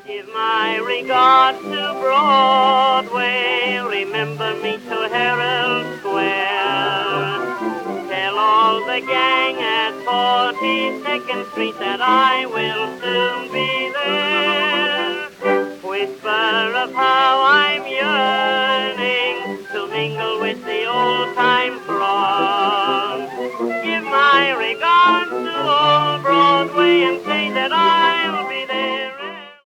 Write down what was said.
Give my regards to Broadway, remember me to Herald Square. Tell all the gang at 42nd Street that I will soon be there.